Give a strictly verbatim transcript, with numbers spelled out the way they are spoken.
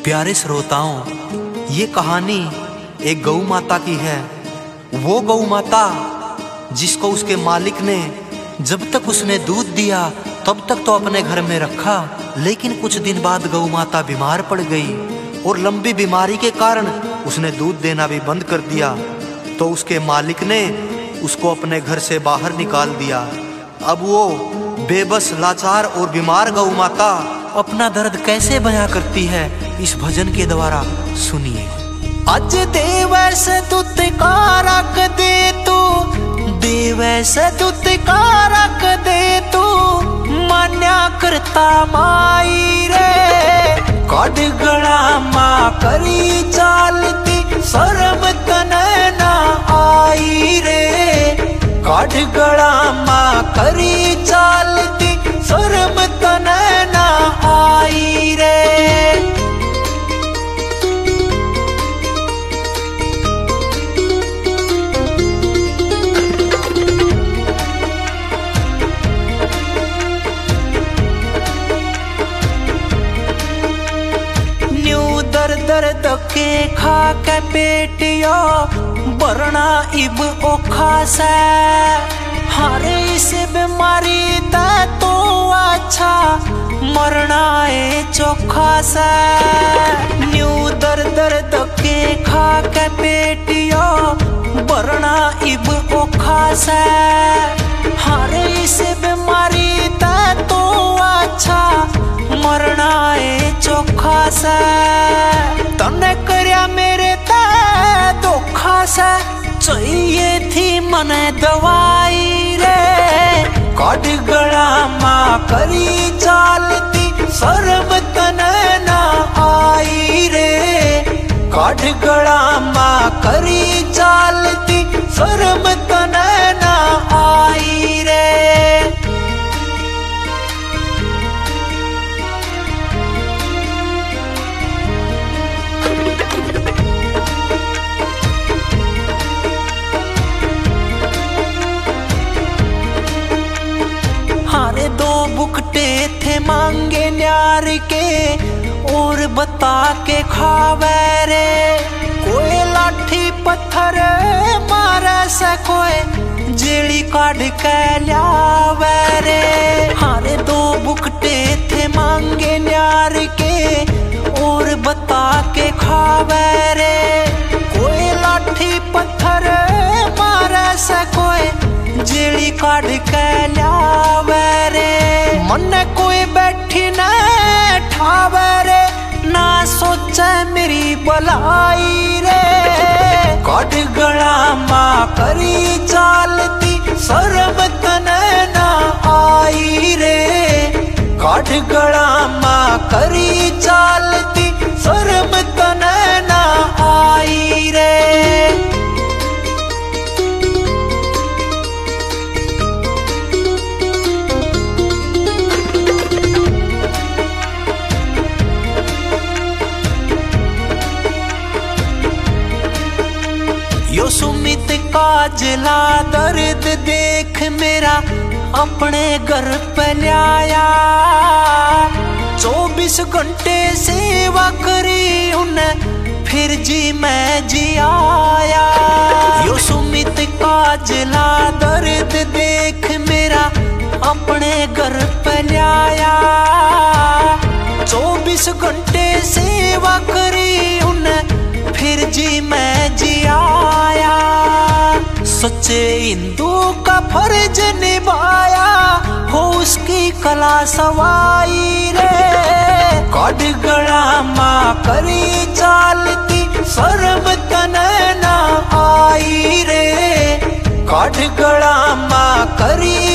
प्यारे श्रोताओं, ये कहानी एक गौ माता की है। वो गौ माता जिसको उसके मालिक ने जब तक उसने दूध दिया तब तक तो अपने घर में रखा, लेकिन कुछ दिन बाद गौ माता बीमार पड़ गई और लंबी बीमारी के कारण उसने दूध देना भी बंद कर दिया। तो उसके मालिक ने उसको अपने घर से बाहर निकाल दिया। अब वो बेबस, लाचार और बीमार गौ माता अपना दर्द कैसे बयां करती है, इस भजन के द्वारा सुनिए। अज देवैस दुत का रख दे तू, देवैस दुत का रख दे तू, मान्या करता माई रे। कड गड़ा माँ करी चालती, शर्म तने ना आई रे। कड गड़ा माँ करी चालती, शर्म तने ना आई रे। दर दर धक्के खा के पेटियो बरना इब औखा से। हारे इस बीमारी ता तो अच्छा मरना है चोखा से। न्यू दर दर धक्के खा के पेटियो बरना इब औखा से। हारे इस बीमारी ता तो अच्छा मरना है चोखा से। तने करया मेरे ते धोखा से, चाहिए थी मने दवाई रे। कड गड़ा माँ करी चालती, शर्म तने ना आई रे। कड गड़ा माँ करी चालती, शर्म तने ना आई रे। हारे दो बुकटे थे मांगे न्यार के, और बता के खावे रे। कोई लाठी पत्थर मारे से, कोई जेड़ी काढ़ के ल्यावे रे। हारे दो बुकटे थे मांगे न्यार के, और बता के खावे रे। कोई लाठी पत्थर मारे से, कोई जेड़ी काढ़ के ल्यावे रे। मन कोई बैठी न ठावे रे, ना सोचे मेरी भलाई रे। कड गड़ा माँ करी चालती, शर्म तने ना आई रे। कड गड़ा माँ करी चालती, शर्म तने ना आई रे। यो सुमित काजला दर्द देख मेरा अपने घर पे लाया। चौबीस घंटे सेवा करी उन्हें, फिर जी मैं जी आया। यो सुमित काजला दर्द देख मेरा अपने घर पे लाया। चौबीस घंटे सेवा करी उन्हें, फिर जी मैं जी आया। सच्चे हिंदू का फर्ज निभाया, हो उसकी कला सवाई रे। कड गड़ा माँ करी चालती, शर्म तने ना आई रे। कड गड़ा माँ करी